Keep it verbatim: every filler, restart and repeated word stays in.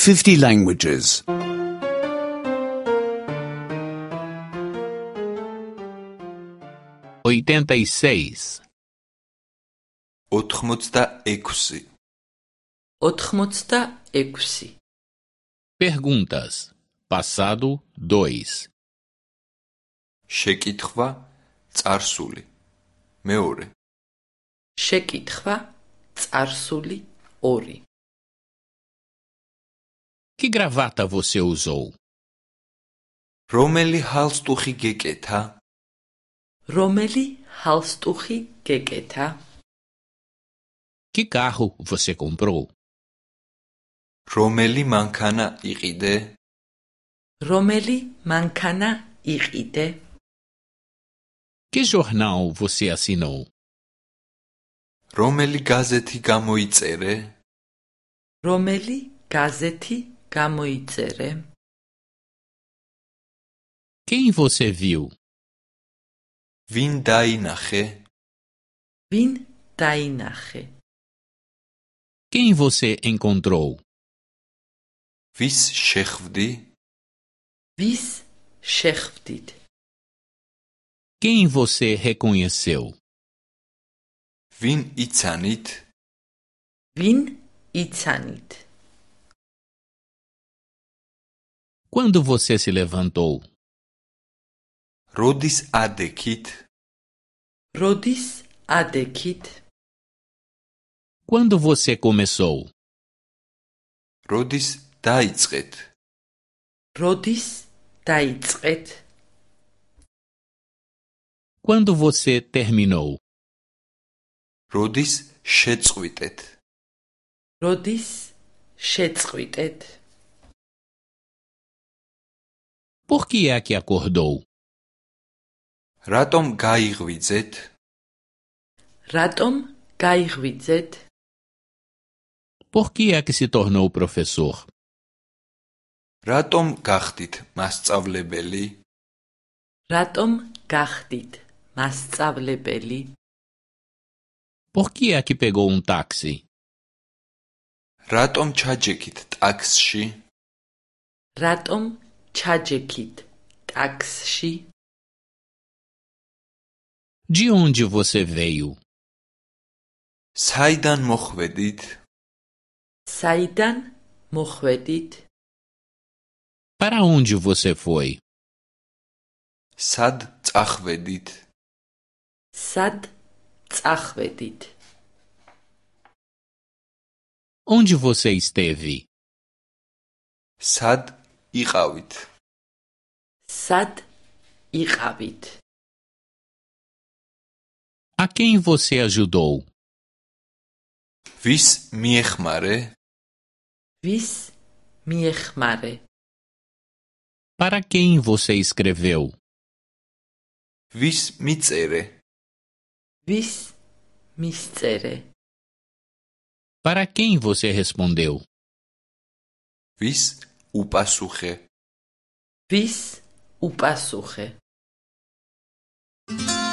fifty languages. oitenta e seis. ოთხმოცდაექვსი. ოთხმოცდაექვსი. Perguntas. Passado dois. შეკითხვა წარსული. მეორე. შეკითხვა წარსული ორი. Que gravata você usou? რომელი ჰალსტუხი გეკეთა? რომელი ჰალსტუხი გეკეთა? Que carro você comprou? რომელი მანქანა იყიდე? რომელი მანქანა იყიდე? Que jornal você assinou? რომელი გაზეთი გამოიწერე? რომელი გაზეთი გამოიწერე? Quem você viu? ვინ დაინახე? ვინ დაინახე? Quem você encontrou? ვის შეხვდი? ვის შეხვდით? Quem você reconheceu? ვინ იცანით? ვინ იცანით? Quando você se levantou? როდის ადექით? როდის ადექით? Quando você começou? როდის დაიწყეთ? როდის დაიწყეთ? Quando você terminou? როდის შეწყვიტეთ? როდის შეწყვიტეთ? Por que é que acordou? რატომ გაიღვიძეთ? რატომ გაიღვიძეთ? Por que é que se tornou professor? რატომ გახდით მასწავლებელი? რატომ გახდით მასწავლებელი? Por que é que pegou um táxi? რატომ ჩაჯექით ტაქსში? რატომ ჩაჯექით ტაქსში? De onde você veio? საიდან მოხვედით? საიდან მოხვედით? Para onde você foi? სად წახვედით? სად წახვედით? Onde você esteve? სად იყავით? სად იყავით? A quem você ajudou? ვის მიეხმარე? ვის მიეხმარე? Para quem você escreveu? ვის მიწერე? ვის მისწერე? Para quem você respondeu? ვის უპასუხე? ვის უპასუხე?